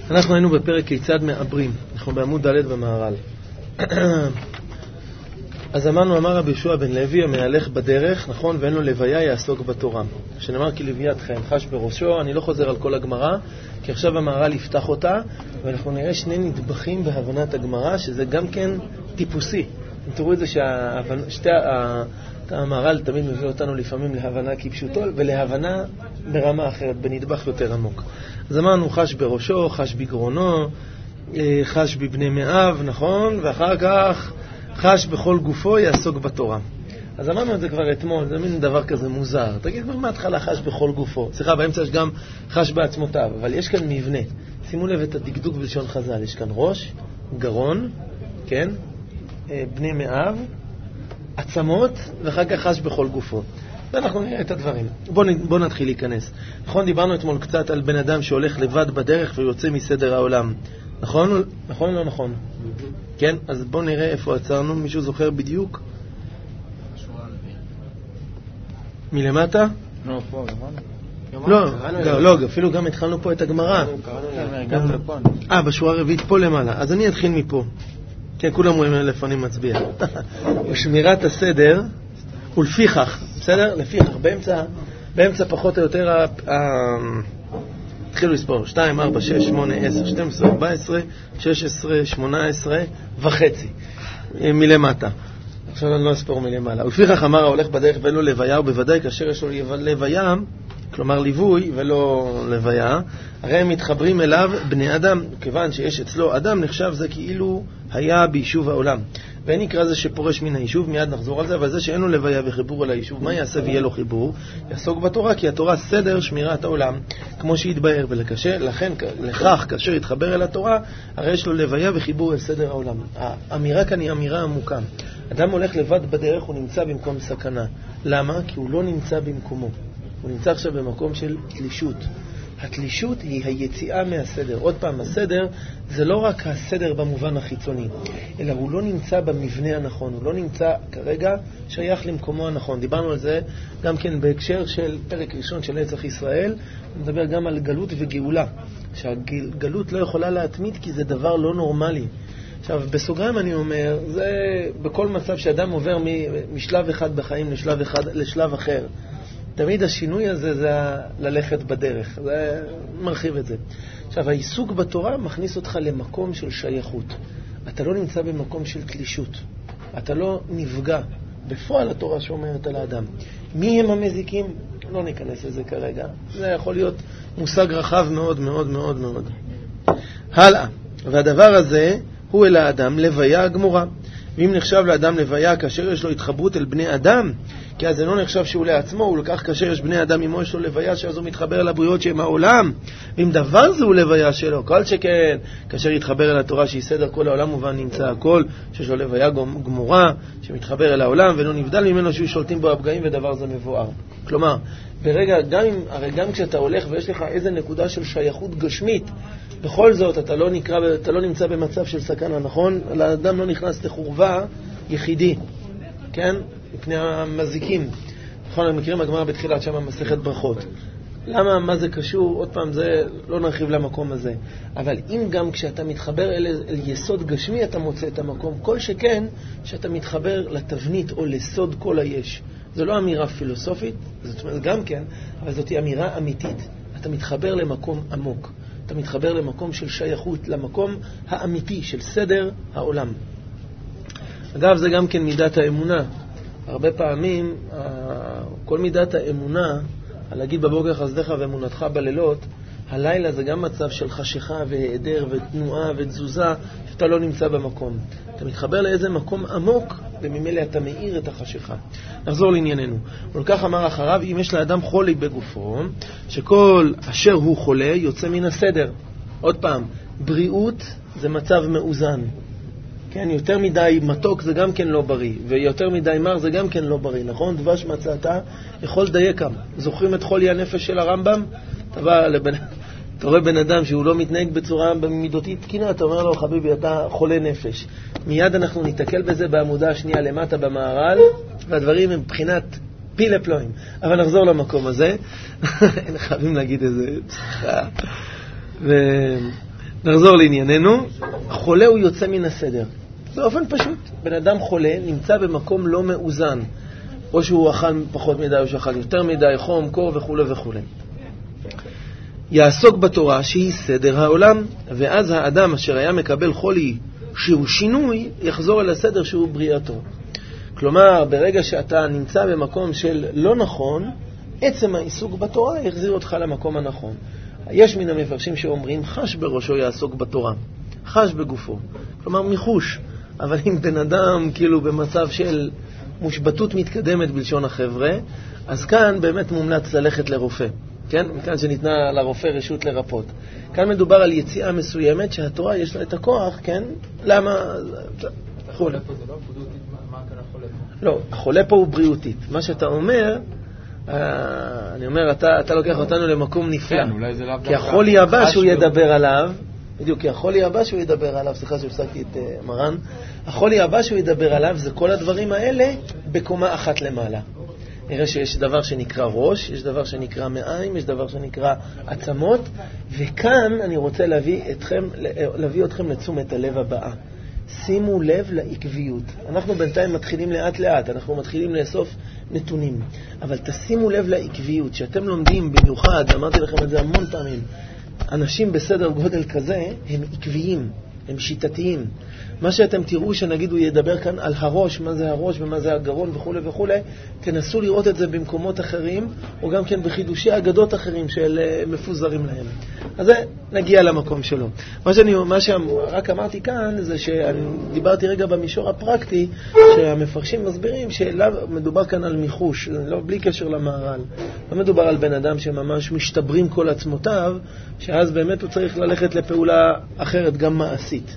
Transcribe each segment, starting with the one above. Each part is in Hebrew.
אנחנו היינו בפרק כיצד מעברים, אנחנו בעמוד ד' במהר"ל. אז אמר רבי יהושע בן לוי, המהלך בדרך, נכון, ואין לו לוויה יעסוק בתורה. שנאמר כי לוויית חיים חש בראשו, אני לא חוזר על כל הגמרא, כי עכשיו המהר"ל יפתח אותה, ואנחנו נראה שני נדבכים בהבנת הגמרא, שזה גם כן טיפוסי. תראו את זה שהמהר"ל תמיד מביא אותנו לפעמים להבנה כפשוטו, ולהבנה ברמה אחרת, בנדבך יותר עמוק. אז אמרנו חש בראשו, חש בגרונו, חש בבני מאב, נכון? ואחר כך חש בכל גופו יעסוק בתורה. אז אמרנו את זה כבר אתמול, זה מין דבר כזה מוזר. תגיד, מה התחלה חש בכל גופו? סליחה, באמצע יש גם חש בעצמותיו, אבל יש כאן מבנה. שימו לב את הדקדוק בלשון חז"ל. יש כאן ראש, גרון, כן? בני מאב, עצמות, ואחר כך חש בכל גופו. ואנחנו נראה את הדברים. בוא נתחיל להיכנס. נכון, דיברנו אתמול קצת על בן אדם שהולך לבד בדרך ויוצא מסדר העולם. נכון? נכון או לא נכון? כן? אז בוא נראה איפה עצרנו. מישהו זוכר בדיוק? מלמטה? לא, פה, נכון? לא, אפילו גם התחלנו פה את הגמרא. בשורה הרביעית פה למעלה. אז אני אתחיל מפה. כן, כולם רואים לפנים מצביע. ושמירת הסדר, ולפיכך, בסדר? לפיכך, באמצע פחות או יותר, התחילו לספור, 2, 4, 6, 8, 10, 12, 14, 16, 18 וחצי, מלמטה. עכשיו אני לא אספור מלמעלה. ולפיכך אמר ההולך בדרך ואין לו לוויה, ובוודאי כאשר יש לו לוויה, כלומר ליווי ולא לוויה, הרי הם מתחברים אליו בני אדם, כיוון שיש אצלו אדם, נחשב זה כאילו היה ביישוב העולם. ואין נקרא זה שפורש מן היישוב, מיד נחזור על זה, אבל זה שאין לו לוויה וחיבור אל היישוב, מה יעשה ויהיה לו חיבור? יעסוק בתורה, כי התורה סדר שמירת העולם, כמו שהתבהר, ולכן לכך, כאשר יתחבר אל התורה, הרי יש לו לוויה וחיבור אל סדר העולם. האמירה כאן היא אמירה עמוקה. אדם הולך לבד בדרך, הוא נמצא במקום סכנה. למה? כי הוא לא נמצא במקומו. הוא נמצא עכשיו במקום של תלישות. התלישות היא היציאה מהסדר. עוד פעם, הסדר זה לא רק הסדר במובן החיצוני, אלא הוא לא נמצא במבנה הנכון, הוא לא נמצא כרגע שייך למקומו הנכון. דיברנו על זה גם כן בהקשר של פרק ראשון של נצח ישראל, נדבר גם על גלות וגאולה, שהגלות לא יכולה להתמיד כי זה דבר לא נורמלי. עכשיו, בסוגריים אני אומר, זה בכל מצב שאדם עובר משלב אחד בחיים לשלב אחר. תמיד השינוי הזה זה ללכת בדרך, זה מרחיב את זה. עכשיו, העיסוק בתורה מכניס אותך למקום של שייכות. אתה לא נמצא במקום של תלישות. אתה לא נפגע. בפועל התורה שאומרת על האדם. מי הם המזיקים? לא ניכנס לזה כרגע. זה יכול להיות מושג רחב מאוד מאוד מאוד מאוד. הלאה. והדבר הזה הוא אל האדם לוויה גמורה. ואם נחשב לאדם לוויה כאשר יש לו התחברות אל בני אדם, כי אז זה לא נחשב שהוא לעצמו, הוא לקח כאשר יש בני אדם עמו יש לו לוויה, שאז הוא מתחבר אל הבריות שהם העולם. ואם דבר זה הוא לוויה שלו, כל שכן, כאשר יתחבר אל התורה שהיא סדר כל העולם ובא נמצא הכל, שיש לו לוויה גמורה, שמתחבר אל העולם ולא נבדל ממנו שהוא שולטים בו הפגעים ודבר זה מבואר. כלומר, ברגע, גם כשאתה הולך ויש לך איזה נקודה של שייכות גשמית, בכל זאת אתה לא נמצא במצב של סכנה, נכון? האדם לא נכנס לחורבה יחידי, כן? מפני המזיקים. נכון, מכירים הגמרא בתחילת שם מסכת ברכות. למה, מה זה קשור? עוד פעם, זה לא נרחיב למקום הזה. אבל אם גם כשאתה מתחבר אל יסוד גשמי אתה מוצא את המקום, כל שכן שאתה מתחבר לתבנית או לסוד כל היש. זו לא אמירה פילוסופית, זאת אומרת גם כן, אבל זאת אמירה אמיתית. אתה מתחבר למקום עמוק. אתה מתחבר למקום של שייכות, למקום האמיתי של סדר העולם. אגב, זה גם כן מידת האמונה. הרבה פעמים, כל מידת האמונה, להגיד בבוקר חסדך ואמונתך בלילות, הלילה זה גם מצב של חשיכה והיעדר ותנועה ותזוזה, שאתה לא נמצא במקום. אתה מתחבר לאיזה מקום עמוק, וממילא אתה מאיר את החשיכה. נחזור לענייננו. ולכך אמר אחריו, אם יש לאדם חולי בגופו, שכל אשר הוא חולה יוצא מן הסדר. עוד פעם, בריאות זה מצב מאוזן. כן, יותר מדי מתוק זה גם כן לא בריא, ויותר מדי מר זה גם כן לא בריא, נכון? דבש מצאת יכול לדייקם. זוכרים את חולי הנפש של הרמב"ם? אתה רואה בן אדם שהוא לא מתנהג בצורה במידותית תקינה, אתה אומר לו, חביבי, אתה חולה נפש. מיד אנחנו ניתקל בזה בעמודה השנייה למטה במהר"ל, והדברים הם מבחינת פילה פלואים. אבל נחזור למקום הזה. אין חייבים להגיד איזה פסיכה. נחזור לענייננו. חולה הוא יוצא מן הסדר. באופן פשוט. בן אדם חולה נמצא במקום לא מאוזן. או שהוא אכל פחות מדי, או שאכל יותר מדי, חום, קור וכו' וכו'. יעסוק בתורה שהיא סדר העולם, ואז האדם אשר היה מקבל חולי שהוא שינוי, יחזור אל הסדר שהוא בריאתו. כלומר, ברגע שאתה נמצא במקום של לא נכון, עצם העיסוק בתורה יחזיר אותך למקום הנכון. יש מן המפרשים שאומרים, חש בראשו יעסוק בתורה, חש בגופו. כלומר, מחוש. אבל אם בן אדם כאילו במצב של מושבטות מתקדמת בלשון החבר'ה, אז כאן באמת מומלץ ללכת לרופא. כן? מכאן שניתנה לרופא רשות לרפות. כאן מדובר על יציאה מסוימת שהתורה יש לה את הכוח, כן? למה? החולה פה זה לא בריאותית, מה כאן החולה פה? לא, החולה פה הוא בריאותית. מה שאתה אומר, אני אומר, אתה לוקח אותנו למקום נפלא. כן, אולי זה לא... כי החולי הבא שהוא ידבר עליו, בדיוק, כי החולי הבא שהוא ידבר עליו, סליחה שהפסקתי את מרן, החולי הבא שהוא ידבר עליו זה כל הדברים האלה בקומה אחת למעלה. נראה שיש דבר שנקרא ראש, יש דבר שנקרא מעיים, יש דבר שנקרא עצמות, וכאן אני רוצה להביא אתכם לתשומת הלב הבאה. שימו לב לעקביות. אנחנו בינתיים מתחילים לאט לאט, אנחנו מתחילים לאסוף נתונים, אבל תשימו לב לעקביות. שאתם לומדים במיוחד, אמרתי לכם את זה המון פעמים, אנשים בסדר גודל כזה הם עקביים, הם שיטתיים. מה שאתם תראו שנגיד הוא ידבר כאן על הראש, מה זה הראש ומה זה הגרון וכו' וכו', תנסו לראות את זה במקומות אחרים, או גם כן בחידושי אגדות אחרים של מפוזרים להם. אז זה נגיע למקום שלו. מה שרק אמרתי כאן זה שאני דיברתי רגע במישור הפרקטי, שהמפרשים מסבירים שמדובר כאן על מיחוש, לא בלי קשר למהר"ל. לא מדובר על בן אדם שממש משתברים כל עצמותיו, שאז באמת הוא צריך ללכת לפעולה אחרת, גם מעשית.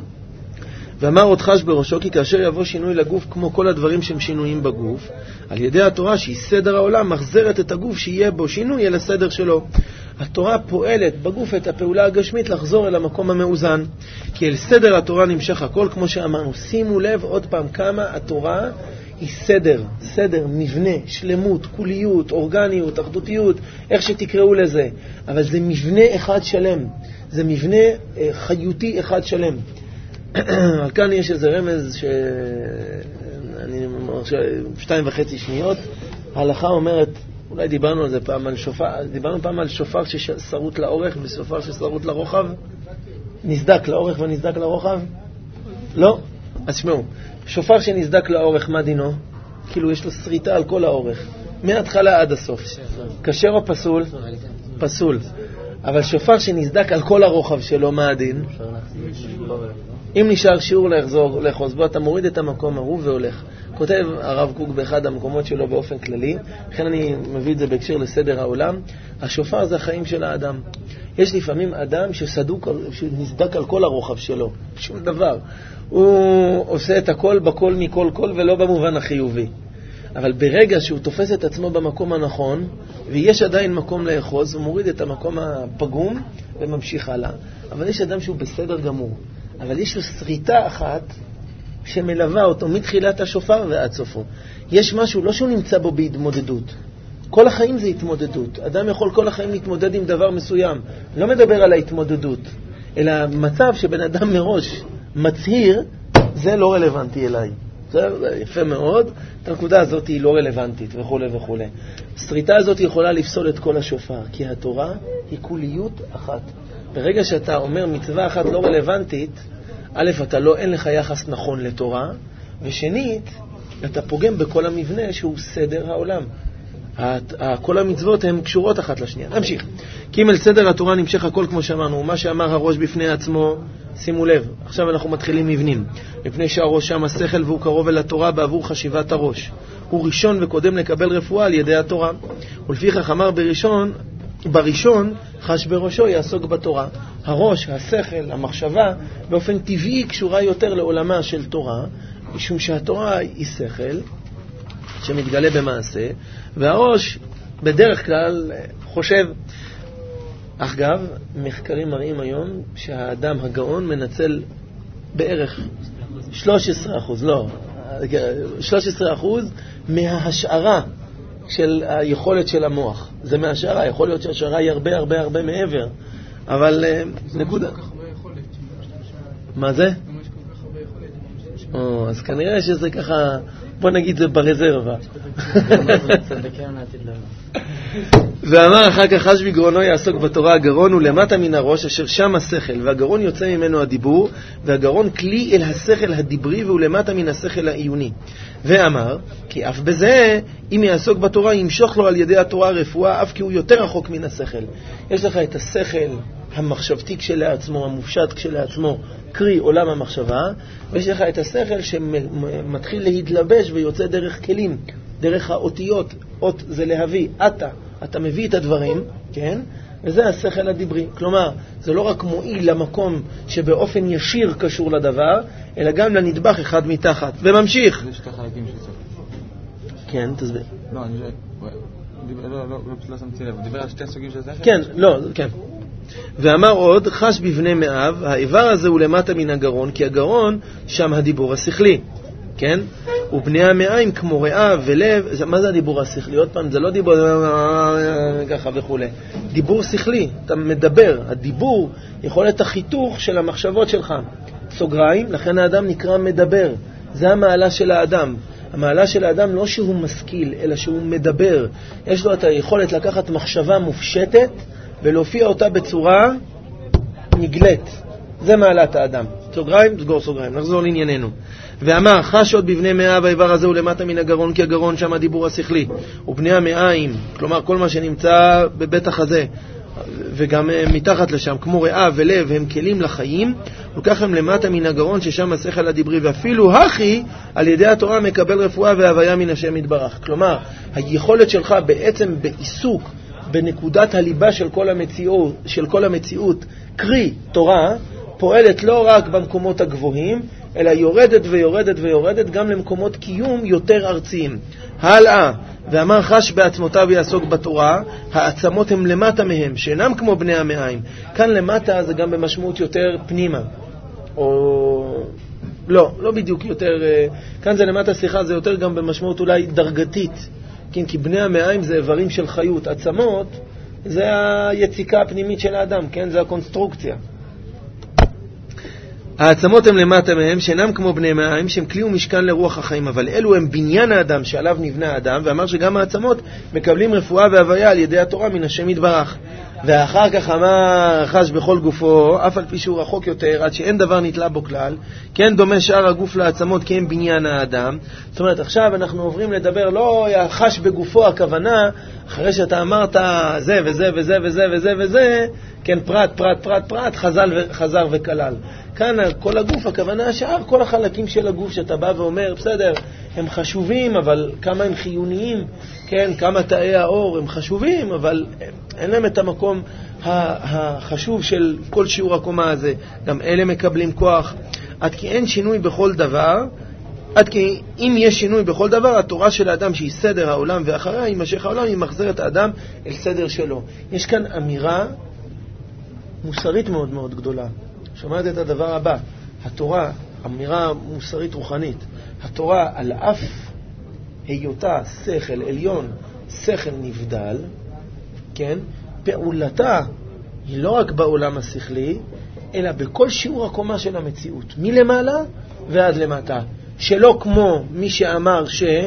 ואמר עוד חש בראשו, כי כאשר יבוא שינוי לגוף כמו כל הדברים שהם שינויים בגוף, על ידי התורה שהיא סדר העולם מחזרת את הגוף שיהיה בו שינוי אל הסדר שלו. התורה פועלת בגוף את הפעולה הגשמית לחזור אל המקום המאוזן, כי אל סדר התורה נמשך הכל, כמו שאמרנו. שימו לב עוד פעם כמה התורה היא סדר, מבנה, שלמות, כוליות, אורגניות, אחדותיות, איך שתקראו לזה. אבל זה מבנה אחד שלם, זה מבנה חיותי אחד שלם. על כאן יש איזה רמז שאני אומר 2.5 שניות. ההלכה אומרת, אולי דיברנו על זה פעם, דיברנו פעם על שופר ששרוט לאורך ושופר ששרוט לרוחב. נסדק לאורך ונסדק לרוחב? לא? אז שמעו, שופר שנסדק לאורך, מה דינו? כאילו יש לו שריטה על כל האורך, מההתחלה עד הסוף. כשר או פסול? פסול. אבל שופר שנסדק על כל הרוחב שלו, מה הדין? אם נשאר שיעור לחוז בו, אתה מוריד את המקום ההוא והולך. כותב הרב קוק באחד המקומות שלו באופן כללי, לכן אני מביא את זה בהקשר לסדר העולם. השופר זה החיים של האדם. יש לפעמים אדם שנסדק על כל הרוחב שלו, שום דבר. הוא עושה את הכל בכל מכל כל ולא במובן החיובי. אבל ברגע שהוא תופס את עצמו במקום הנכון, ויש עדיין מקום לאחוז, הוא מוריד את המקום הפגום וממשיך הלאה. אבל יש אדם שהוא בסדר גמור. אבל יש לו שריטה אחת שמלווה אותו מתחילת השופר ועד סופו. יש משהו, לא שהוא נמצא בו בהתמודדות. כל החיים זה התמודדות. אדם יכול כל החיים להתמודד עם דבר מסוים. לא מדבר על ההתמודדות, אלא מצב שבן אדם מראש מצהיר, זה לא רלוונטי אליי. זה יפה מאוד, את הנקודה הזאת היא לא רלוונטית וכו' וכו'. השריטה הזאת יכולה לפסול את כל השופר, כי התורה היא כוליות אחת. ברגע שאתה אומר מצווה אחת לא רלוונטית, א', אין לך יחס נכון לתורה, ושנית, אתה פוגם בכל המבנה שהוא סדר העולם. כל המצוות הן קשורות אחת לשנייה. נמשיך. כי אם אל סדר התורה נמשך הכל, כמו שאמרנו, מה שאמר הראש בפני עצמו, שימו לב, עכשיו אנחנו מתחילים מבנים. מפני שהראש שם השכל והוא קרוב אל התורה בעבור חשיבת הראש. הוא ראשון וקודם לקבל רפואה על ידי התורה. ולפיכך אמר בראשון חש בראשו יעסוק בתורה. הראש, השכל, המחשבה, באופן טבעי קשורה יותר לעולמה של תורה, משום שהתורה היא שכל שמתגלה במעשה, והראש בדרך כלל חושב. אגב, מחקרים מראים היום שהאדם הגאון מנצל בערך 13%, לא, 13% מההשערה של היכולת של המוח. זה מהשערה, יכול להיות שהשערה היא הרבה הרבה הרבה מעבר, אבל נקודה. מה זה? אז כנראה שזה ככה, בוא נגיד זה ברזרבה. ואמר אחר כך חש בגרונו יעסוק בתורה. הגרון הוא למטה מן הראש אשר שם השכל, והגרון יוצא ממנו הדיבור, והגרון כלי אל השכל הדיברי והוא למטה מן השכל העיוני. ואמר כי אף בזה אם יעסוק בתורה ימשוך לו על ידי התורה רפואה, אף כי הוא יותר רחוק מן השכל. יש לך את השכל המחשבתי כשלעצמו, המופשט כשלעצמו, קרי עולם המחשבה, ויש לך את השכל שמתחיל להתלבש ויוצא דרך כלים, דרך האותיות. אות זה להביא, אתה מביא את הדברים, כן? וזה השכל הדיברי. כלומר, זה לא רק מועיל למקום שבאופן ישיר קשור לדבר, אלא גם לנדבך אחד מתחת. וממשיך. יש שתי חלקים של שכל. כן, תסביר. לא, לא שמתי לב. דיבר על שתי סוגים של שכל? כן, לא, כן. ואמר עוד, חש בבני מאב, האיבר הזה הוא למטה מן הגרון, כי הגרון שם הדיבור השכלי, כן? ובני המעיים כמו ריאה ולב, מה זה הדיבור השכלי? עוד פעם, זה לא דיבור ככה וכו'. דיבור שכלי, אתה מדבר, הדיבור יכול את החיתוך של המחשבות שלך. סוגריים, לכן האדם נקרא מדבר, זה המעלה של האדם. המעלה של האדם לא שהוא משכיל, אלא שהוא מדבר. יש לו את היכולת לקחת מחשבה מופשטת, ולהופיע אותה בצורה נגלית. זה מעלת האדם. סוגריים, סגור סוגריים. נחזור לענייננו. ואמר, חש עוד בבני מאב, האיבר הזה הוא למטה מן הגרון, כי הגרון שם הדיבור השכלי. ובני המעיים, כלומר כל מה שנמצא בבית החזה, וגם מתחת לשם, כמו ריאה ולב, הם כלים לחיים, וכך הם למטה מן הגרון ששם השכל הדיברי, ואפילו הכי על ידי התורה מקבל רפואה והוויה מן השם יתברך. כלומר, היכולת שלך בעצם בעיסוק, בנקודת הליבה של כל המציאות, קרי תורה, פועלת לא רק במקומות הגבוהים, אלא יורדת ויורדת ויורדת גם למקומות קיום יותר ארציים. הלאה, ואמר חש בעצמותיו יעסוק בתורה, העצמות הם למטה מהם, שאינם כמו בני המעיים. כאן למטה זה גם במשמעות יותר פנימה, או לא בדיוק יותר, כאן זה למטה, סליחה, זה יותר גם במשמעות אולי דרגתית. כן, כי בני המעיים זה איברים של חיות, עצמות זה היציקה הפנימית של האדם, כן, זה הקונסטרוקציה. העצמות הם למטה מהם, שאינם כמו בני מעיים, שהם כלי ומשכן לרוח החיים, אבל אלו הם בניין האדם שעליו נבנה האדם, ואמר שגם העצמות מקבלים רפואה והוויה על ידי התורה מן השם יתברך. ואחר כך אמר חש בכל גופו, אף על פי שהוא רחוק יותר, עד שאין דבר נתלה בו כלל, כן דומה שאר הגוף לעצמות, כי הם בניין האדם. זאת אומרת, עכשיו אנחנו עוברים לדבר, לא חש בגופו, הכוונה, אחרי שאתה אמרת זה וזה וזה וזה וזה וזה, כן, פרט, פרט, פרט, פרט, חזר וכלל. כאן כל הגוף, הכוונה שאר כל החלקים של הגוף שאתה בא ואומר, בסדר, הם חשובים, אבל כמה הם חיוניים, כן, כמה תאי האור הם חשובים, אבל אין להם את המקום החשוב של כל שיעור הקומה הזה. גם אלה מקבלים כוח. עד כי אין שינוי בכל דבר, עד כי אם יש שינוי בכל דבר, התורה של האדם שהיא סדר העולם ואחריה, יימשך העולם, היא מחזיר את האדם אל סדר שלו. יש כאן אמירה מוסרית מאוד מאוד גדולה. שומעת את הדבר הבא, התורה, אמירה מוסרית רוחנית, התורה על אף היותה שכל עליון, שכל נבדל, כן? פעולתה היא לא רק בעולם השכלי, אלא בכל שיעור הקומה של המציאות, מלמעלה ועד למטה. שלא כמו מי שאמר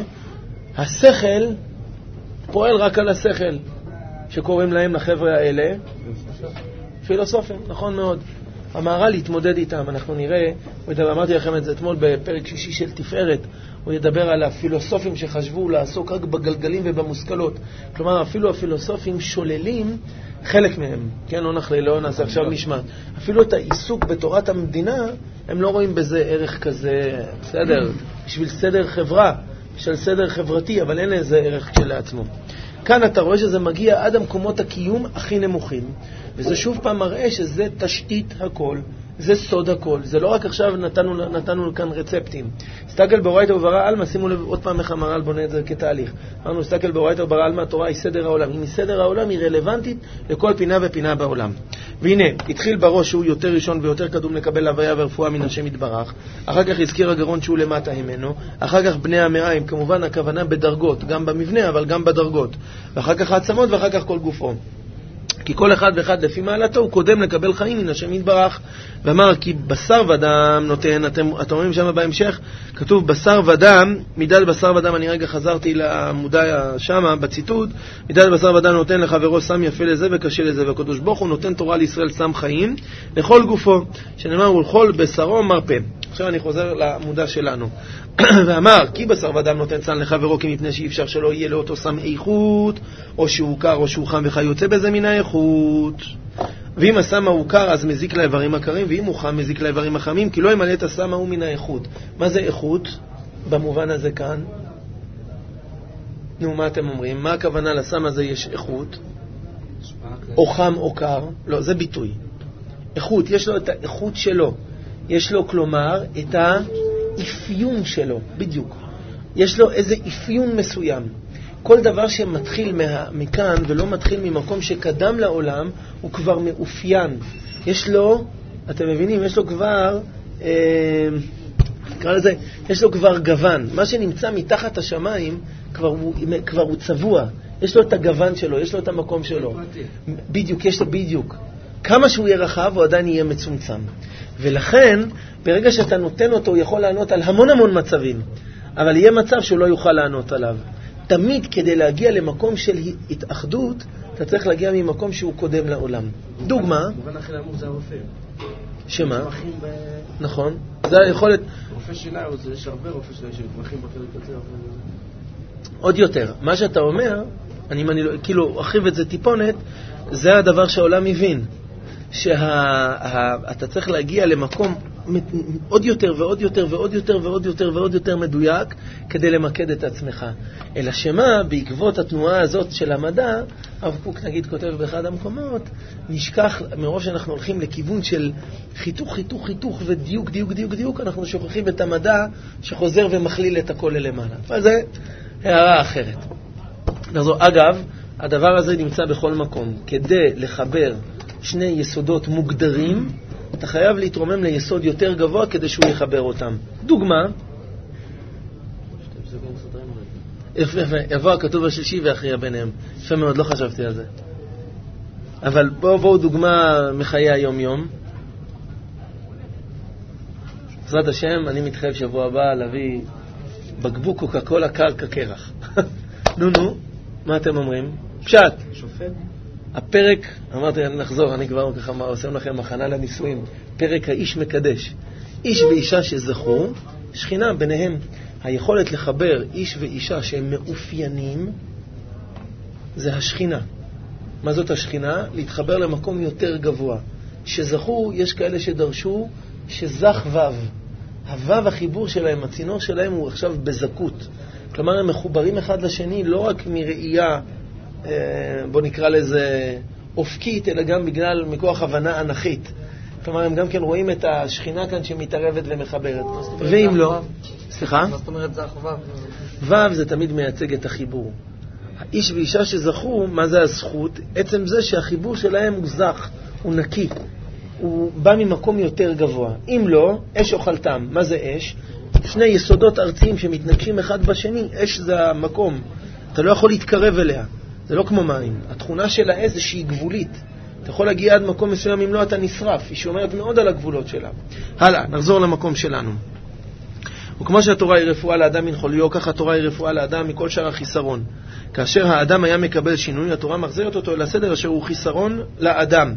שהשכל פועל רק על השכל, שקוראים להם לחבר'ה האלה פילוסופים, נכון מאוד. המהר"ל להתמודד איתם, אנחנו נראה, אמרתי לכם את זה אתמול בפרק 6 של תפארת, הוא ידבר על הפילוסופים שחשבו לעסוק רק בגלגלים ובמושכלות. כלומר, אפילו הפילוסופים שוללים חלק מהם, כן, לא נעשה עכשיו משמעת. אפילו את העיסוק בתורת המדינה, הם לא רואים בזה ערך כזה, בסדר, בשביל סדר חברה, בשביל סדר חברתי, אבל אין לזה ערך כשלעצמו. כאן אתה רואה שזה מגיע עד המקומות הקיום הכי נמוכים, וזה שוב פעם מראה שזה תשתית הכל, זה סוד הכל. זה לא רק עכשיו נתנו כאן רצפטים. סתכל באורייתא וברא עלמא, שימו לב עוד פעם איך המהר"ל בונה את זה כתהליך. אמרנו, סתכל באורייתא וברא עלמא, התורה היא סדר העולם. אם היא סדר העולם, היא רלוונטית לכל פינה ופינה בעולם. והנה, התחיל בראש שהוא יותר ראשון ויותר קדום לקבל הוויה ורפואה מן השם יתברך. אחר כך הזכיר הגרון שהוא למטה ממנו. אחר כך בני המעיים, כמובן הכוונה בדרגות, גם במבנה אבל גם בדרגות. ואחר כך העצמות ואחר כך כל גופו. כי כל אחד ואחד לפי מעלתו הוא קודם לקבל חיים מן השם יתברך. ואמר כי בשר ודם נותן, אתם רואים שם בהמשך, כתוב בשר ודם, מידת בשר ודם, אני רגע חזרתי לעמודה שם בציטוט, מידת בשר ודם נותן לחברו שם יפה לזה וקשה לזה, והקדוש ברוך הוא נותן תורה לישראל שם חיים לכל גופו, שנאמר ולכל בשרו מרפא. עכשיו אני חוזר לעמודה שלנו. ואמר כי בשר ודם נותן צן לחברו, כי מפני שאי אפשר שלא יהיה לאותו סם איכות, או שהוא קר או שהוא חם, וכיוצא בזה מן האיכות. ואם הסם הוא קר אז מזיק לאיברים הקרים, ואם הוא חם מזיק לאיברים החמים, כי לא ימלא את הסם הוא מן האיכות. מה זה איכות במובן הזה כאן? נו, מה אתם אומרים? מה הכוונה לסם הזה יש איכות? או חם או קר? לא, זה ביטוי. איכות, יש לו את האיכות שלו. יש לו כלומר את האפיון שלו, בדיוק. יש לו איזה אפיון מסוים. כל דבר שמתחיל מכאן ולא מתחיל ממקום שקדם לעולם, הוא כבר מאופיין. יש לו, אתם מבינים, יש לו כבר, נקרא לזה, יש לו כבר גוון. מה שנמצא מתחת השמיים כבר הוא צבוע. יש לו את הגוון שלו, יש לו את המקום שלו. בדיוק, יש לו בדיוק. כמה שהוא יהיה רחב, הוא עדיין יהיה מצומצם. ולכן, ברגע שאתה נותן אותו, הוא יכול לענות על המון המון מצבים. אבל יהיה מצב שהוא לא יוכל לענות עליו. תמיד כדי להגיע למקום של התאחדות, אתה צריך להגיע ממקום שהוא קודם לעולם. דוגמה. מובן אחרי אמור זה הרופא. שמה? נכון. זה היכולת. רופא שלה, יש הרבה רופא שלה שמתמחים בחלק יותר. עוד יותר. מה שאתה אומר, אני כאילו ארחיב את זה טיפונת, זה הדבר שהעולם מבין. שאתה צריך להגיע למקום עוד יותר ועוד יותר ועוד יותר ועוד יותר ועוד יותר מדויק כדי למקד את עצמך. אלא שמה, בעקבות התנועה הזאת של המדע, הרב קוק נגיד כותב באחד המקומות, נשכח, מרוב שאנחנו הולכים לכיוון של חיתוך, חיתוך, חיתוך ודיוק, דיוק, דיוק, דיוק, אנחנו שוכחים את המדע שחוזר ומכליל את הכל למעלה. אבל זה הערה אחרת. אגב, הדבר הזה נמצא בכל מקום. כדי לחבר שני יסודות מוגדרים, אתה חייב להתרומם ליסוד יותר גבוה כדי שהוא יחבר אותם. דוגמה, יבוא הכתוב השלישי ויכריע ביניהם. יפה מאוד, לא חשבתי על זה. אבל בואו דוגמה מחיי היום-יום. בעזרת השם, אני מתחייב שבוע הבא להביא בקבוק קוקה קולה קרקע קרח. נו, מה אתם אומרים? פשט. שופט. הפרק, אמרתי נחזור, אני כבר ככה עושים לכם מכנה לנישואים, פרק האיש מקדש. איש ואישה שזכו, שכינה ביניהם. היכולת לחבר איש ואישה שהם מאופיינים, זה השכינה. מה זאת השכינה? להתחבר למקום יותר גבוה. שזכו, יש כאלה שדרשו שזך וו. הוו החיבור שלהם, הצינור שלהם הוא עכשיו בזכות. כלומר, הם מחוברים אחד לשני לא רק מראייה, בוא נקרא לזה אופקית, אלא גם בגלל מכוח הבנה אנכית. כלומר, הם גם כן רואים את השכינה כאן שמתערבת ומחברת. ואם לא, סליחה? מה זאת אומרת זך וו? וו זה תמיד מייצג את החיבור. האיש ואישה שזכו, מה זה הזכות? עצם זה שהחיבור שלהם הוא זך, הוא נקי. הוא בא ממקום יותר גבוה. אם לא, אש אוכלתם. מה זה אש? שני יסודות ארציים שמתנגשים אחד בשני. אש זה המקום. אתה לא יכול להתקרב אליה. זה לא כמו מים. התכונה של האש זה שהיא גבולית. אתה יכול להגיע עד מקום מסוים, אם לא אתה נשרף. היא שומרת מאוד על הגבולות שלה. הלאה, נחזור למקום שלנו. וכמו שהתורה היא רפואה לאדם מן חוליו, כך התורה היא רפואה לאדם מכל שאר החיסרון. כאשר האדם היה מקבל שינוי, התורה מחזירת אותו אל הסדר אשר הוא חיסרון לאדם.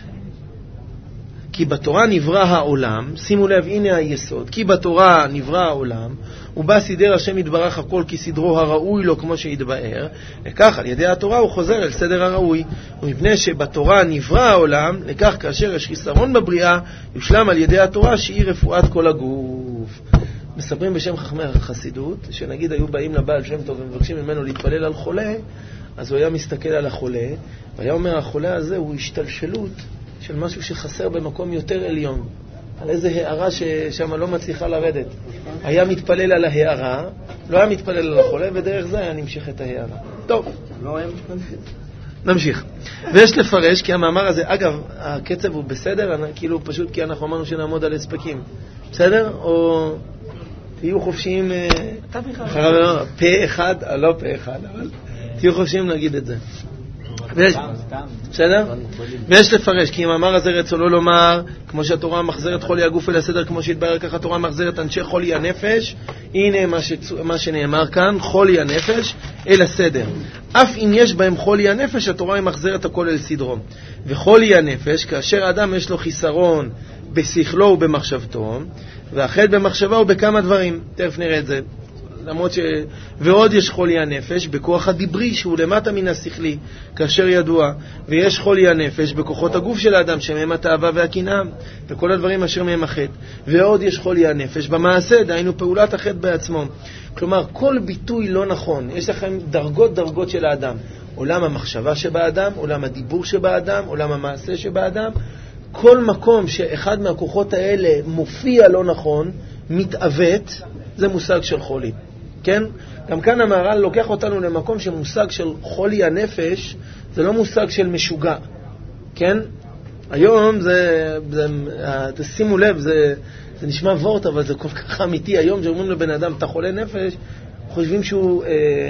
כי בתורה נברא העולם, שימו לב, הנה היסוד, כי בתורה נברא העולם, ובא סידר השם יתברך הכל כסדרו הראוי לו כמו שהתבאר, לכך על ידי התורה הוא חוזר אל סדר הראוי, ומפני שבתורה נברא העולם, לכך כאשר יש חיסרון בבריאה, יושלם על ידי התורה שהיא רפואת כל הגוף. מספרים בשם חכמי החסידות, שנגיד היו באים לבעל שם טוב ומבקשים ממנו להתפלל על חולה, אז הוא היה מסתכל על החולה, והיה אומר, החולה הזה הוא השתלשלות של משהו שחסר במקום יותר עליון, על איזה הערה ששם לא מצליחה לרדת. היה מתפלל על ההערה, לא היה מתפלל על החולה, ודרך זה היה נמשך את ההערה. טוב, לא היה מתפלל. נמשיך. ויש לפרש, כי המאמר הזה, אגב, הקצב הוא בסדר, כאילו פשוט כי אנחנו אמרנו שנעמוד על הספקים. בסדר? או תהיו חופשיים, פה אחד, לא פה אחד, אבל תהיו חופשיים להגיד את זה. בסדר? ויש לפרש, כי אם אמר הזה רצונו לומר, כמו שהתורה מחזרת חולי הגוף אל הסדר, כמו שהתברר ככה התורה מחזרת אנשי חולי הנפש, הנה מה שנאמר כאן, חולי הנפש אל הסדר. אף אם יש בהם חולי הנפש, התורה מחזרת הכל אל סדרו. וחולי הנפש, כאשר האדם יש לו חיסרון בשכלו ובמחשבתו, והחטא במחשבה ובכמה דברים, תכף נראה את זה. למרות ועוד יש חולי הנפש בכוח הדיברי שהוא למטה מן השכלי, כאשר ידוע, ויש חולי הנפש בכוחות הגוף של האדם שמהם התאווה והקנאה וכל הדברים אשר מהם החטא. ועוד יש חולי הנפש במעשה, דהיינו פעולת החטא בעצמו. כלומר, כל ביטוי לא נכון. יש לכם דרגות של האדם. עולם המחשבה שבאדם, עולם הדיבור שבאדם, עולם המעשה שבאדם. כל מקום שאחד מהכוחות האלה מופיע לא נכון, מתאבט, זה מושג של חולי. כן? גם כאן המהר"ל לוקח אותנו למקום שמושג של חולי הנפש, זה לא מושג של משוגע. כן? היום שימו לב, זה נשמע וורט, אבל זה כל כך אמיתי. היום שאומרים לבן אדם, אתה חולה נפש, חושבים שהוא,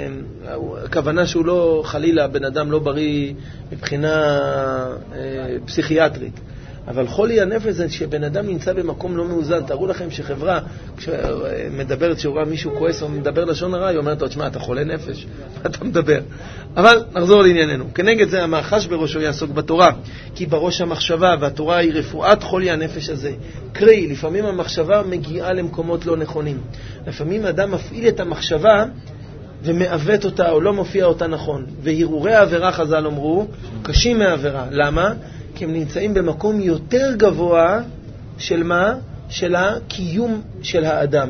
הכוונה שהוא לא, חלילה, בן אדם לא בריא מבחינה פסיכיאטרית. אבל חולי הנפש זה שבן אדם נמצא במקום לא מאוזן. תראו לכם שחברה, כשמדברת, שרואה מישהו כועס או מדבר לשון הרע, היא אומרת לו, תשמע, אתה חולה נפש, אתה מדבר. אבל נחזור לענייננו. כנגד זה, המאחש בראשו יעסוק בתורה, כי בראש המחשבה, והתורה היא רפואת חולי הנפש הזה. קרי, לפעמים המחשבה מגיעה למקומות לא נכונים. לפעמים אדם מפעיל את המחשבה ומעוות אותה או לא מופיע אותה נכון. והרהורי העבירה, חז"ל אמרו, קשים מהעבירה. למה? כי הם נמצאים במקום יותר גבוה של מה? של הקיום של האדם.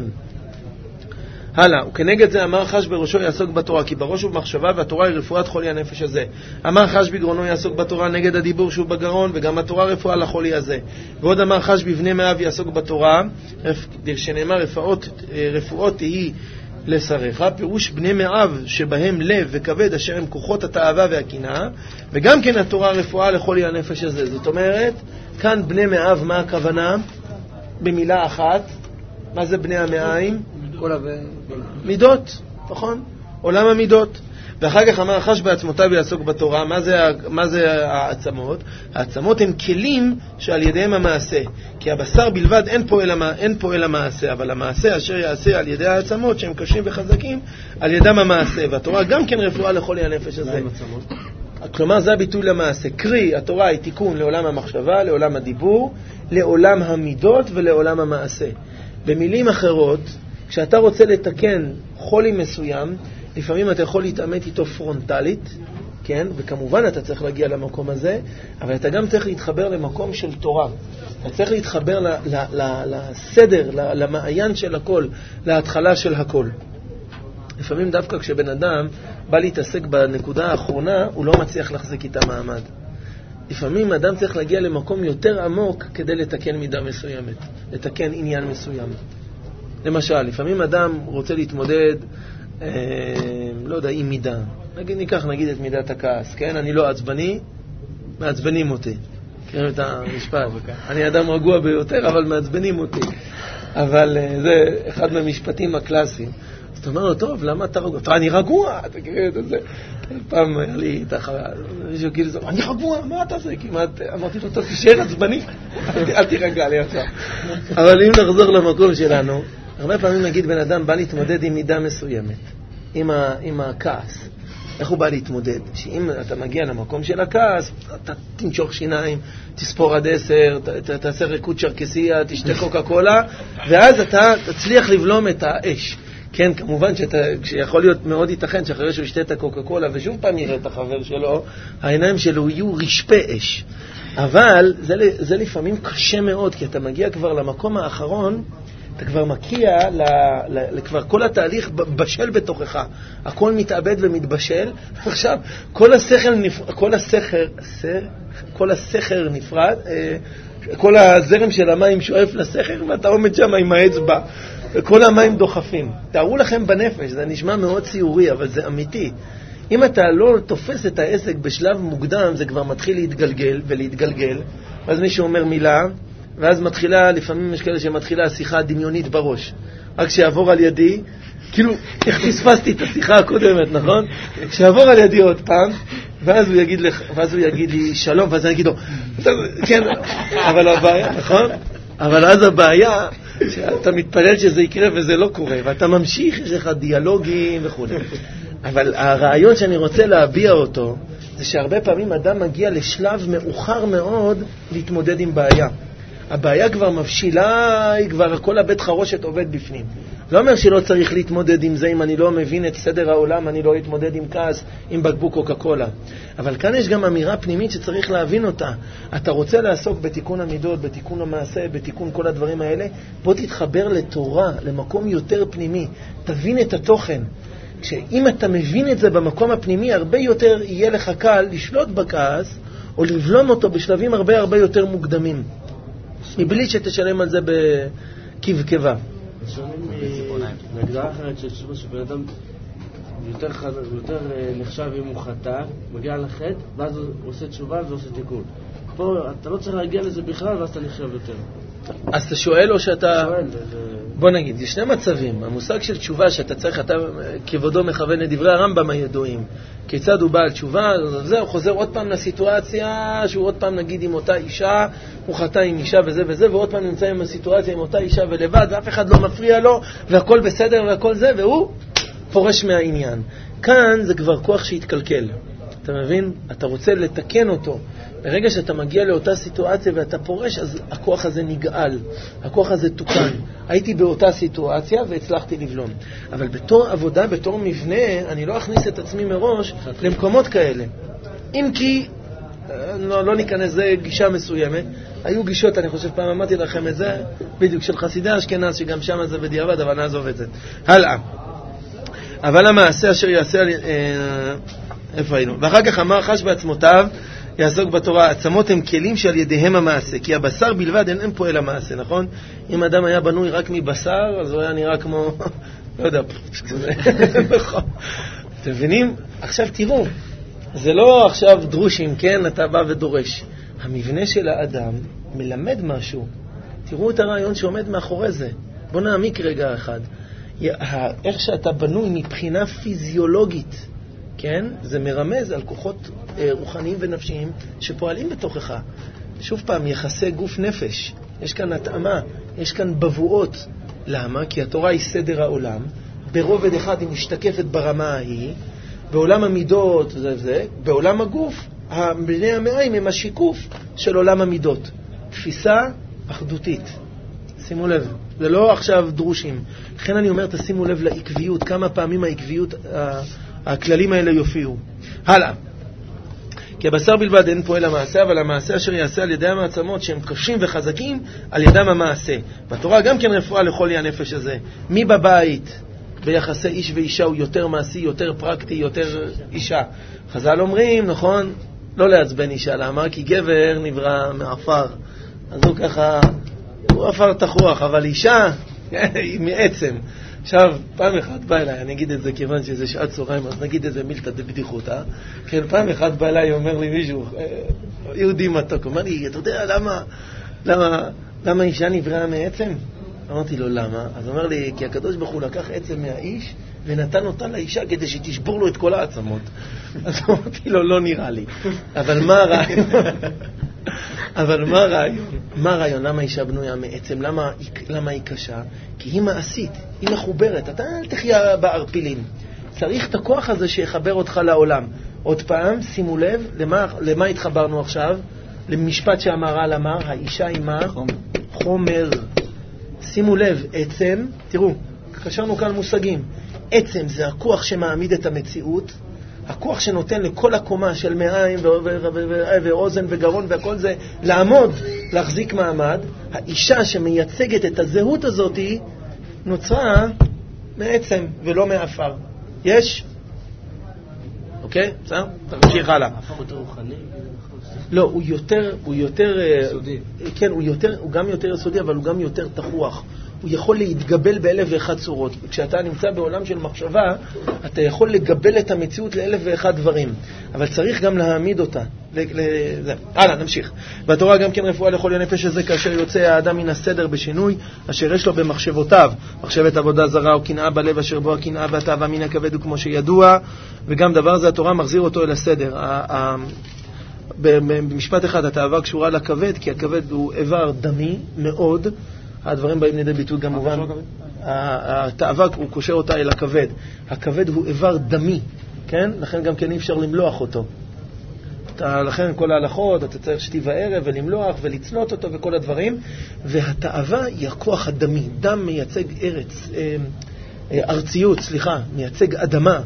הלאה, וכנגד זה אמר חש בראשו יעסוק בתורה, כי בראש הוא במחשבה והתורה היא רפואת חולי הנפש הזה. אמר חש בגרונו יעסוק בתורה נגד הדיבור שהוא בגרון, וגם התורה רפואה לחולי הזה. ועוד אמר חש בבני מאב יעסוק בתורה, שנאמר רפואות תהי לשריך, פירוש בני מאב שבהם לב וכבד אשר הם כוחות התאווה והקנאה, וגם כן התורה רפואה לחולי הנפש הזה. זאת אומרת, כאן בני מאב, מה הכוונה? במילה אחת, מה זה בני המאיים? מידות, נכון? עולם המידות. ואחר כך אמר חש בעצמותיו יעסוק בתורה. מה זה העצמות? העצמות הן כלים שעל ידיהם המעשה, כי הבשר בלבד אין פועל המעשה, אבל המעשה אשר יעשה על ידי העצמות שהם קשים וחזקים, על ידם המעשה. והתורה גם כן רפואה לחולי הנפש הזה. כלומר זה הביטוי למעשה. קרי, התורה היא תיקון לעולם המחשבה, לעולם הדיבור, לעולם המידות ולעולם המעשה. במילים אחרות, כשאתה רוצה לתקן חולי מסוים, לפעמים אתה יכול להתאמת איתו פרונטלית, כן? וכמובן אתה צריך להגיע למקום הזה, אבל אתה גם צריך להתחבר למקום של תורה. אתה צריך להתחבר לסדר, למעיין של הכל, להתחלה של הכל. לפעמים דווקא כשבן אדם בא להתעסק בנקודה האחרונה, הוא לא מצליח להחזיק איתה מעמד. לפעמים אדם צריך להגיע למקום יותר עמוק כדי לתקן מידה מסוימת, לתקן עניין מסוים. למשל, לפעמים אדם רוצה להתמודד, לא יודע, עם מידה. נגיד את מידת הכעס, כן? אני לא עצבני, מעצבנים אותי. מכירים את המשפט? אני אדם רגוע ביותר, אבל מעצבנים אותי. אבל זה אחד מהמשפטים הקלאסיים. אז אתה אומר לו, טוב, למה אתה רגוע? אני רגוע, אתה מכיר את זה. פעם היה לי מישהו כאילו, אני רגוע, מה אתה זה? כמעט אמרתי לו, טוב, תישאר עצבני, אל תירגע לי עכשיו. אבל אם נחזור למקום שלנו, הרבה פעמים נגיד בן אדם בא להתמודד עם מידה מסוימת, עם הכעס. איך הוא בא להתמודד? שאם אתה מגיע למקום של הכעס, אתה תנשוך שיניים, תספור עד 10, תעשה ריקוד שרקסיה, תשתה קוקה קולה, ואז אתה תצליח לבלום את האש. כן, כמובן שיכול להיות מאוד ייתכן שאחרי שהוא ישתה את הקוקה קולה ושוב פעם יראה את החבר שלו, העיניים שלו יהיו רשפי אש. אבל זה לפעמים קשה מאוד, כי אתה מגיע כבר למקום האחרון, אתה כבר מגיע, כבר כל התהליך בשל בתוכך, הכל מתאבד ומתבשל, עכשיו כל הסכר נפרד, כל הזרם של המים שואף לסכר, ואתה עומד שם עם האצבע, וכל המים דוחפים. תארו לכם בנפש, זה נשמע מאוד ציורי, אבל זה אמיתי. אם אתה לא תופס את העסק בשלב מוקדם, זה כבר מתחיל להתגלגל ולהתגלגל, ואז מישהו אומר מילה, ואז מתחילה, לפעמים יש כאלה שמתחילה השיחה הדמיונית בראש. רק שיעבור על ידי, כאילו, איך פספסתי את השיחה הקודמת, נכון? שיעבור על ידי עוד פעם, ואז הוא יגיד לי שלום, ואז אני אגיד לו, כן, אבל הבעיה, נכון? אבל אז הבעיה, שאתה מתפלל שזה יקרה וזה לא קורה, ואתה ממשיך, יש לך דיאלוגים וכו'. אבל הרעיון שאני רוצה להביע אותו, זה שהרבה פעמים אדם מגיע לשלב מאוחר מאוד להתמודד עם בעיה. הבעיה כבר מבשילה, כבר כל הבית חרושת עובד בפנים. לא אומר שלא צריך להתמודד עם זה, אם אני לא מבין את סדר העולם, אני לא אתמודד עם כעס, עם בקבוק קוקה קולה. אבל כאן יש גם אמירה פנימית שצריך להבין אותה. אתה רוצה לעסוק בתיקון המידות, בתיקון המעשה, בתיקון כל הדברים האלה, בוא תתחבר לתורה, למקום יותר פנימי. תבין את התוכן. שאם אתה מבין את זה במקום הפנימי, הרבה יותר יהיה לך קל לשלוט בכעס, או לבלום אותו בשלבים הרבה הרבה יותר מוקדמים. מבלי שתשלם על זה בכבקבה. נגדרה אחרת של תשובה שבן אדם יותר נחשב אם הוא חטא, מגיע לחטא, ואז הוא עושה תשובה ועושה תיקון. פה אתה לא צריך להגיע לזה בכלל, ואז אתה נחשב יותר. אז אתה שואל או שאתה... בוא נגיד, יש שני מצבים. המושג של תשובה שאתה צריך, אתה כבודו מכוון לדברי הרמב"ם הידועים. כיצד הוא בעל תשובה, הוא חוזר עוד פעם לסיטואציה, שהוא עוד פעם נגיד עם אותה אישה, הוא חטא עם אישה וזה וזה, ועוד פעם נמצא עם הסיטואציה עם אותה אישה ולבד, ואף אחד לא מפריע לו, והכל בסדר והכל זה, והוא פורש מהעניין. כאן זה כבר כוח שהתקלקל. אתה מבין? אתה רוצה לתקן אותו. ברגע שאתה מגיע לאותה סיטואציה ואתה פורש, אז הכוח הזה נגאל, הכוח הזה תוקן. הייתי באותה סיטואציה והצלחתי לבלום. אבל בתור עבודה, בתור מבנה, אני לא אכניס את עצמי מראש למקומות כאלה. אם כי, לא ניכנס, זה גישה מסוימת. היו גישות, אני חושב, פעם אמרתי לכם את זה, בדיוק של חסידי אשכנז, שגם שם זה בדיעבד, אבל נעזוב את זה. הלאה. אבל המעשה אשר יעשה, איפה היינו? ואחר כך אמר חש בעצמותיו, יעסוק בתורה, עצמות הם כלים שעל ידיהם המעשה, כי הבשר בלבד אין פועל המעשה, נכון? אם אדם היה בנוי רק מבשר, אז הוא היה נראה כמו, לא יודע, נכון. אתם מבינים? עכשיו תראו, זה לא עכשיו דרושים, כן? אתה בא ודורש. המבנה של האדם מלמד משהו. תראו את הרעיון שעומד מאחורי זה. בוא נעמיק רגע אחד. איך שאתה בנוי מבחינה פיזיולוגית, כן? זה מרמז על כוחות רוחניים ונפשיים שפועלים בתוכך. שוב פעם, יחסי גוף נפש. יש כאן התאמה, יש כאן בבואות. למה? כי התורה היא סדר העולם. ברובד אחד היא משתקפת ברמה ההיא. בעולם המידות זה. בעולם הגוף, בני המעיים הם השיקוף של עולם המידות. תפיסה אחדותית. שימו לב, זה לא עכשיו דרושים. לכן אני אומר, תשימו לב לעקביות, כמה פעמים העקביות, הכללים האלה יופיעו. הלאה. כי הבשר בלבד אין פועל המעשה, אבל המעשה אשר יעשה על ידי המעצמות שהם קשים וחזקים, על ידם המעשה. בתורה גם כן רפואה לכל הנפש הזה. מי בבית ביחסי איש ואישה הוא יותר מעשי, יותר פרקטי, יותר אישה? חז"ל אומרים, נכון, לא לעצבן אישה. למה? כי גבר נברא מעפר. אז הוא ככה, הוא עפר תחוח, אבל אישה היא מעצם. עכשיו, פעם אחת בא אליי, אני אגיד את זה כיוון שזה שעת צהריים, אז נגיד את זה מילתא דבדיחותא. כן, פעם אחת בא אליי, אומר לי מישהו, יהודי מתוק, אומר לי, אתה יודע למה אישה נבראה מעצם? אמרתי לו, למה? אז אומר לי, כי הקדוש ברוך הוא לקח עצם מהאיש ונתן אותה לאישה כדי שתשבור לו את כל העצמות. אז אמרתי לו, לא נראה לי. אבל מה הרעיון? מה הרעיון? למה אישה בנויה מעצם? למה היא קשה? כי היא מעשית, היא מחוברת. אתה אל תחיה בערפילים. צריך את הכוח הזה שיחבר אותך לעולם. עוד פעם, שימו לב, למה התחברנו עכשיו? למשפט שהמהר"ל אמר, האישה היא מה? חומר. שימו לב, עצם, תראו, קשרנו כאן מושגים. עצם זה הכוח שמעמיד את המציאות, הכוח שנותן לכל הקומה של מעיים ואוזן וגרון והכל זה לעמוד, להחזיק מעמד. האישה שמייצגת את הזהות הזאת נוצרה מעצם ולא מעפר. יש? אוקיי? בסדר? תמשיך הלאה. עפר יותר רוחני? לא, הוא יותר יסודי. כן, הוא גם יותר יסודי, אבל הוא גם יותר תחוח. הוא יכול להתגבל באלף ואחת צורות. וכשאתה נמצא בעולם של מחשבה, אתה יכול לגבל את המציאות לאלף ואחת דברים. אבל צריך גם להעמיד אותה. הלאה, נמשיך. והתורה גם כן רפואה לכל הנפש הזה, כאשר יוצא האדם מן הסדר בשינוי, אשר יש לו במחשבותיו, מחשבת עבודה זרה או קנאה בלב, אשר בו הקנאה והתאווה מן הכבד הוא כמו שידוע, וגם דבר זה התורה מחזיר אותו אל הסדר. במשפט אחד, התאווה קשורה לכבד, כי הכבד הוא איבר דמי מאוד, הדברים באים לידי ביטוי גם מובן. התאווה הוא קושר אותה אל הכבד. הכבד הוא איבר דמי, כן? לכן גם כן אי אפשר למלוח אותו. לכן כל ההלכות, אתה צריך שתי וערב ולמלוח ולצנות אותו וכל הדברים. והתאווה היא הכוח הדמי. דם מייצג ארציות, מייצג אדמה.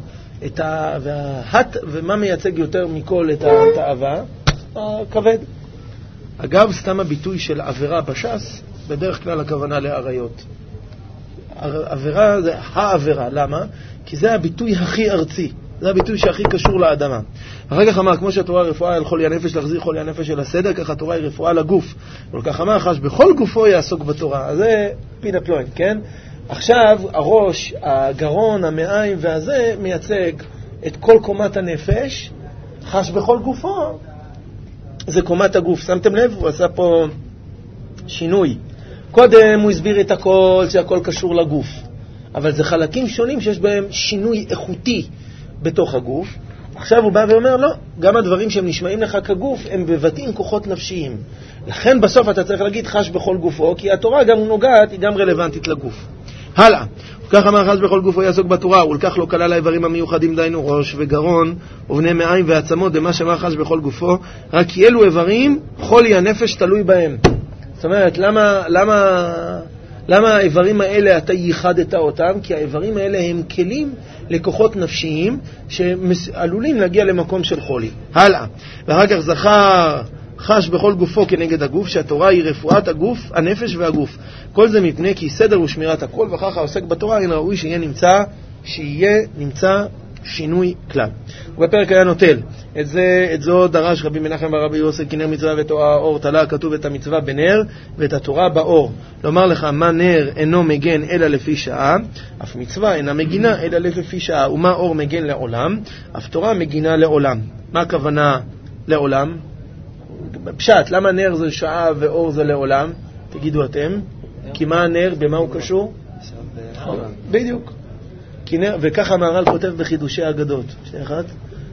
ומה מייצג יותר מכל את התאווה? הכבד. אגב, סתם הביטוי של עבירה בש"ס, בדרך כלל הכוונה לעריות. עבירה זה העבירה. למה? כי זה הביטוי הכי ארצי. זה הביטוי שהכי קשור לאדמה. אחר כך אמר, כמו שהתורה רפואה על חולי הנפש, להחזיר חולי הנפש אל הסדר, ככה התורה היא רפואה לגוף. ולכך אמר, חש בכל גופו יעסוק בתורה. אז זה פינה פלוין, כן? עכשיו, הראש, הגרון, המעיים והזה מייצג את כל קומת הנפש, חש בכל גופו. זה קומת הגוף. שמתם לב? הוא עשה פה שינוי. קודם הוא הסביר את הכל, שהכל קשור לגוף. אבל זה חלקים שונים שיש בהם שינוי איכותי בתוך הגוף. עכשיו הוא בא ואומר, לא, גם הדברים שהם נשמעים לך כגוף, הם מבטאים כוחות נפשיים. לכן בסוף אתה צריך להגיד חש בכל גופו, כי התורה גם נוגעת, היא גם רלוונטית לגוף. הלאה. כך אמר חש בכל גופו יעסוק בתורה, ולכך לא כלל האיברים המיוחדים דיינו ראש וגרון ובני מעיים ועצמות, ומה שאמר חש בכל גופו, רק כי אלו איברים, חולי הנפש תלוי בהם. זאת אומרת, למה האיברים האלה אתה ייחדת אותם? כי האיברים האלה הם כלים לכוחות נפשיים שעלולים להגיע למקום של חולי. הלאה. ואחר כך זכר חש בכל גופו כנגד הגוף, שהתורה היא רפואת הגוף, הנפש והגוף. כל זה מפני כי סדר ושמירת הכל, וכך העוסק בתורה אין ראוי שיהיה נמצא שינוי כלל. ובפרק היה נוטל. את זו דרש רבי מנחם ורבי יוסף, כי נר מצווה ותורה אור תלה, כתוב את המצווה בנר ואת התורה באור. לומר לך מה נר אינו מגן אלא לפי שעה, אף מצווה אינה מגינה אלא לפי שעה. ומה אור מגן לעולם, אף תורה מגינה לעולם. מה הכוונה לעולם? פשט, למה נר זה שעה ואור זה לעולם? תגידו אתם. כי מה הנר, במה הוא קשור? בדיוק. וככה המהר"ל כותב בחידושי האגדות. שאחת?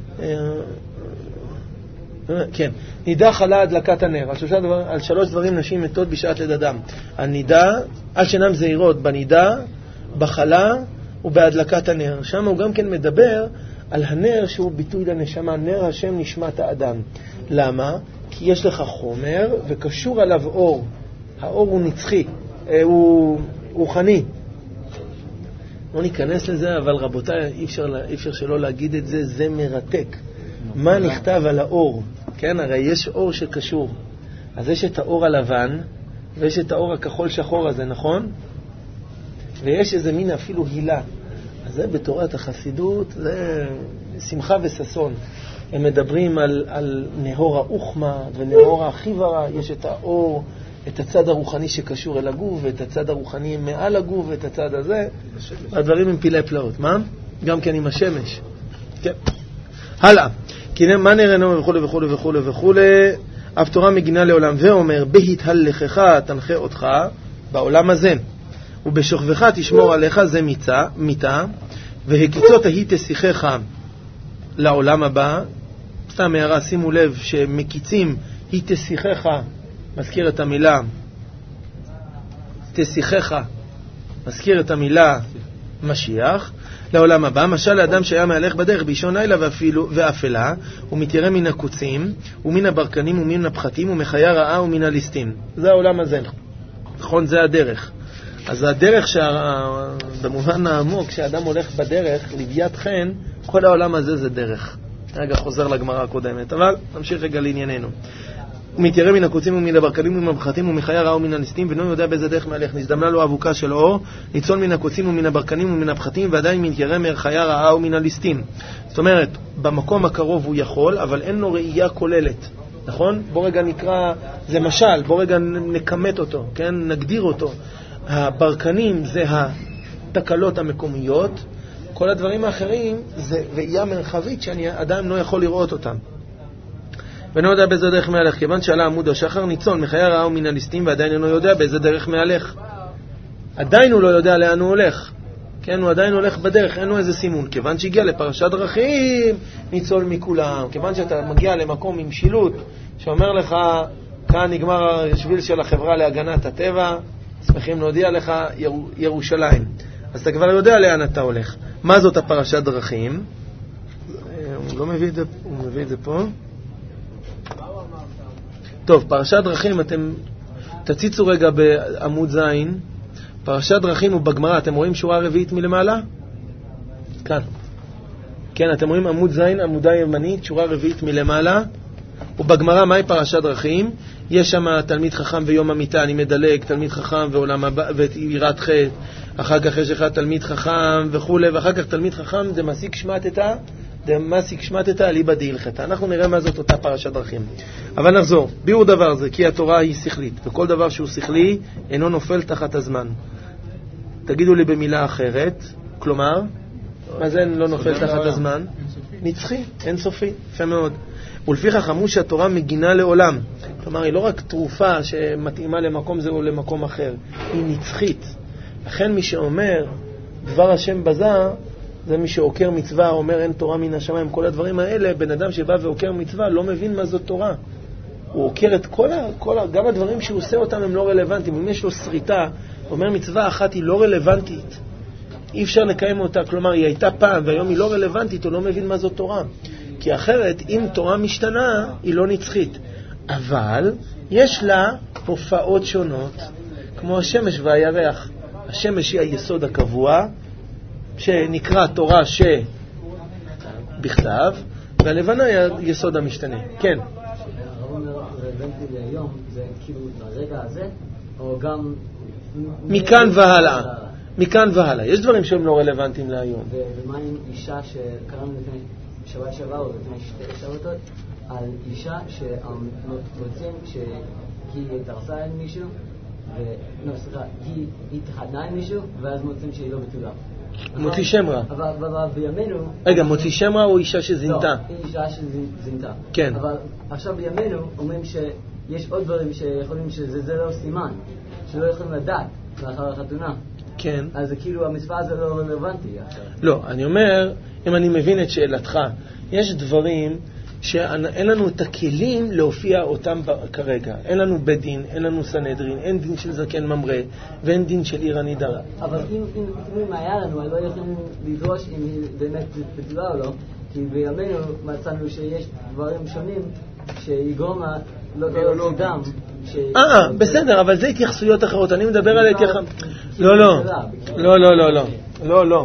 כן. נידה חלה הדלקת הנר. על שלוש דברים נשים מתות בשעת לידתם. הנידה, על שינם זהירות, בנידה, בחלה ובהדלקת הנר. שם הוא גם כן מדבר על הנר שהוא ביטוי לנשמה. נר השם נשמת האדם. למה? כי יש לך חומר וקשור עליו אור. האור הוא נצחי, הוא רוחני. לא ניכנס לזה, אבל רבותיי, אי אפשר שלא להגיד את זה, זה מרתק. מה נכתב על האור? כן, הרי יש אור שקשור. אז יש את האור הלבן, ויש את האור הכחול שחור הזה, נכון? ויש איזה מין אפילו הילה. אז זה בתורת החסידות, זה שמחה וססון. הם מדברים על נהור האוחמה ונהור החיברה, יש את האור, את הצד הרוחני שקשור אל הגוף, ואת הצד הרוחני מעל הגוף, ואת הצד הזה. הדברים הם פילי פלאות. מה? גם כן עם השמש. כן. הלאה. כי מה נראינו וכו' וכו' וכו' וכו'. אף תורה מגינה לעולם, ואומר, בהתהלכך תנחה אותך בעולם הזה, ובשוכבך תשמור עליך זה מיתה, והקיצות ההיא תשיחך לעולם הבא. סתם הערה, שימו לב שמקיצים היא תשיחך, מזכיר את המילה תשיחך, מזכיר את המילה משיח לעולם הבא. משל לאדם שהיה מהלך בדרך באישון לילה ואפלה, הוא מתיירא מן הקוצים ומן הברקנים ומן הפחתים ומחיה רעה ומן הליסטין. זה העולם הזה, נכון? זה הדרך. אז הדרך במובן העמוק, כשאדם הולך בדרך לוויית חן, כל העולם הזה זה דרך. רגע, חוזר לגמרא הקודמת, אבל נמשיך רגע לענייננו. הוא מתיירא מן הקוצים ומן הברקנים ומן הפחתים ומחיה רעה ומן הליסטין, ואינו יודע באיזה דרך מהלך. נזדמנה לו אבוקה של אור, ניצול מן הקוצים ומן הברקנים ומן הפחתים, ועדיין מתיירא מחיה רעה ומן הליסטין. זאת אומרת, במקום הקרוב הוא יכול, אבל אין לו ראייה כוללת. נכון? בוא רגע נקרא, זה משל, בוא רגע נכמת אותו, כן? נגדיר אותו. הברקנים זה התקלות המקומיות, כל הדברים האחרים זה ראייה מרחבית שאני עדיין לא יכול לראות אותם. ואינו יודע באיזה דרך מהלך, כיוון שעלה עמוד השחר ניצון מחיי הרעה ומן הליסטים, ועדיין אינו יודע באיזה דרך מהלך. עדיין הוא לא יודע לאן הוא הולך. כן, הוא עדיין הולך בדרך, אין לו איזה סימון. כיוון שהגיע לפרשת דרכים, ניצול מכולם. כיוון שאתה מגיע למקום עם שילוט, שאומר לך, כאן נגמר השביל של החברה להגנת הטבע, שמחים להודיע לך, ירושלים. אז אתה כבר יודע לאן אתה הולך. מה זאת הפרשת דרכים? הוא לא מביא את זה, הוא מביא את זה פה. טוב, פרשת דרכים, אתם תציצו רגע בעמוד זין. פרשת דרכים הוא בגמרא, אתם רואים שורה רביעית מלמעלה? כאן. כן, אתם רואים עמוד זין, עמודה ימנית, שורה רביעית מלמעלה. ובגמרא, מהי פרשת דרכים? יש שם תלמיד חכם ויום המיטה, אני מדלג, תלמיד חכם ועולם הבא, ויראת חטא. אחר כך יש לך תלמיד חכם וכו', ואחר כך תלמיד חכם, זה מסיק שמטתה, דמסיק שמטתה אליבא דהלכתה. אנחנו נראה מה זאת אותה פרשת דרכים. אבל נחזור, ביאור דבר זה, כי התורה היא שכלית, וכל דבר שהוא שכלי אינו נופל תחת הזמן. תגידו לי במילה אחרת, כלומר, מה זה לא נופל תחת הזמן? נצחי, אינסופי, יפה מאוד. ולפיכך אמרו שהתורה מגינה לעולם. כלומר, היא לא רק תרופה שמתאימה למקום זה או למקום אחר, היא נצחית. לכן מי שאומר דבר השם בזה, זה מי שעוקר מצווה, אומר אין תורה מן השמיים, כל הדברים האלה, בן אדם שבא ועוקר מצווה לא מבין מה זאת תורה. הוא עוקר את גם הדברים שהוא עושה אותם הם לא רלוונטיים. אם יש לו שריטה, אומר מצווה אחת היא לא רלוונטית, אי אפשר לקיים אותה, כלומר היא הייתה פעם והיום היא לא רלוונטית, הוא לא מבין מה זאת תורה. כי אחרת, אם תורה משתנה, היא לא נצחית. אבל יש לה הופעות שונות, כמו השמש והירח. השמש היא היסוד הקבוע, שנקרא תורה שבכתב, והלבנה היא היסוד המשתנה. כן. הרב אומר, רלוונטי להיום, זה כאילו לרגע הזה, או גם... מכאן והלאה. מכאן והלאה. יש דברים שהם לא רלוונטיים להיום. ומה עם אישה שקראנו לפני שבת שעבר, או לפני 2 שבתות, על אישה שמוצאים שהיא דרסה עם מישהו, היא התחתנה עם מישהו, ואז מוצאים שהיא לא בתולה. מוציא שם רע. אבל בימינו... רגע, מוציא שם רע או אישה שזינתה? לא, היא אישה שזינתה. כן. אבל עכשיו בימינו אומרים שיש עוד דברים שיכולים שזה לא סימן, שלא יכולים לדעת לאחר החתונה. כן. אז כאילו המצווה הזה לא רלוונטי עכשיו. לא, אני אומר, אם אני מבין את שאלתך, יש דברים שאין לנו את הכלים להופיע אותם כרגע. אין לנו בית דין, אין לנו סנהדרין, אין דין של זקן ממרא, ואין דין של עיר הנידרה. אבל אם היה לנו, אני לא יכולים לדרוש אם היא באמת בתולה או לא, כי בימינו מצאנו שיש דברים שונים שיגרום לא דם. בסדר, אבל זה התייחסויות אחרות. אני מדבר על התייחסות. לא, לא. לא, לא, לא, לא. לא, לא.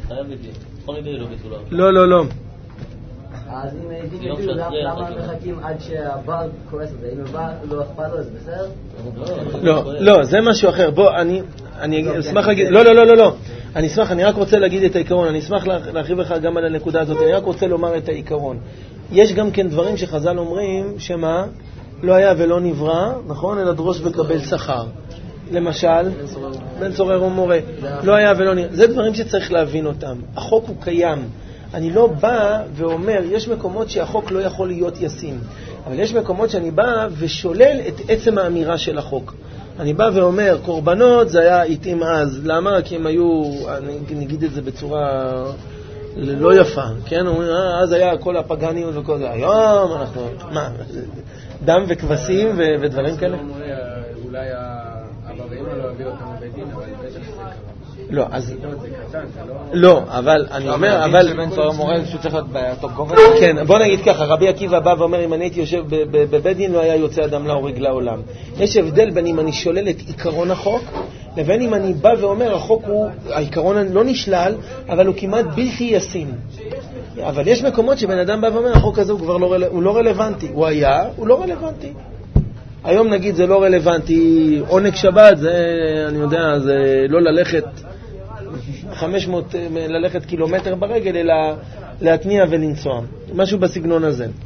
לא, לא, לא. אז אם הייתי מביאו, למה מחכים עד שהבעל כועס את זה? אם הבעל לא אכפת לו, זה בסדר? לא, לא, זה משהו אחר. בוא, אני אשמח להגיד... לא, לא, לא, לא, לא. אני רק רוצה להגיד את העיקרון. אני אשמח להרחיב לך גם על הנקודה הזאת. אני רק רוצה לומר את העיקרון. יש גם כן דברים שחז"ל אומרים שמה? לא היה ולא נברא, נכון? אלא דרוש וקבל שכר. למשל, בן צורר ומורה. לא היה ולא נברא. זה דברים שצריך להבין אותם. החוק הוא קיים. אני לא בא ואומר, יש מקומות שהחוק לא יכול להיות ישים, אבל יש מקומות שאני בא ושולל את עצם האמירה של החוק. אני בא ואומר, קורבנות זה היה איתים אז. למה? כי הם היו, אני נגיד את זה בצורה לא יפה, כן? אז היה כל הפגניות וכל זה. היום אנחנו, מה? דם וכבשים ודברים כאלה? אולי הבאים לא הביא אותם לבית דין, אבל בטח שזה קרה. לא, אז... לא, אבל אני אומר, אבל... שבן צורר מורה שהוא צריך להיות באותו גובה? כן, בוא נגיד ככה, רבי עקיבא בא ואומר, אם אני הייתי יושב בבית דין, לא היה יוצא אדם להורג לעולם. יש הבדל בין אם אני שולל את עיקרון החוק, לבין אם אני בא ואומר, החוק הוא, העיקרון לא נשלל, אבל הוא כמעט בלתי ישים. אבל יש מקומות שבן אדם בא ואומר, החוק הזה הוא כבר לא רלוונטי. הוא היה, הוא לא רלוונטי. היום נגיד זה לא רלוונטי, עונג שבת, זה, אני יודע, זה לא ללכת 500, ללכת קילומטר ברגל, אלא להתניע ולנסוע. משהו בסגנון הזה.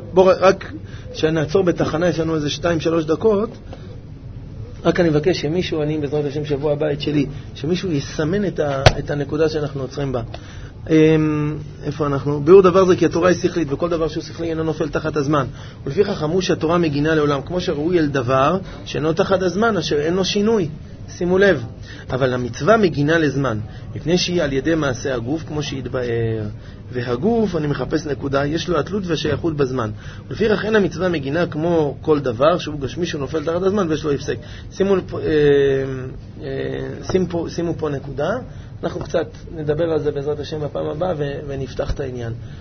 בואו רק שנעצור בתחנה, יש לנו איזה 2-3 דקות, רק אני מבקש שמישהו, אני בעזרת השם שבוע הבית שלי, שמישהו יסמן את הנקודה שאנחנו עוצרים בה. איפה אנחנו? ביאור דבר זה כי התורה היא שכלית, וכל דבר שהוא שכלי אינו נופל תחת הזמן. ולפיכך אמרו שהתורה מגינה לעולם, כמו שראוי אל דבר שאינו תחת הזמן, אשר אין לו שינוי. שימו לב, אבל המצווה מגינה לזמן, מפני שהיא על ידי מעשה הגוף, כמו שהתבאר. והגוף, אני מחפש נקודה, יש לו התלות והשייכות בזמן. ולפיכך אין המצווה מגינה כמו כל דבר, שהוא גשמי שהוא נופל תחת הזמן ויש לו הפסק. שימו פה נקודה. אנחנו קצת נדבר על זה בעזרת השם בפעם הבאה ונפתח את העניין.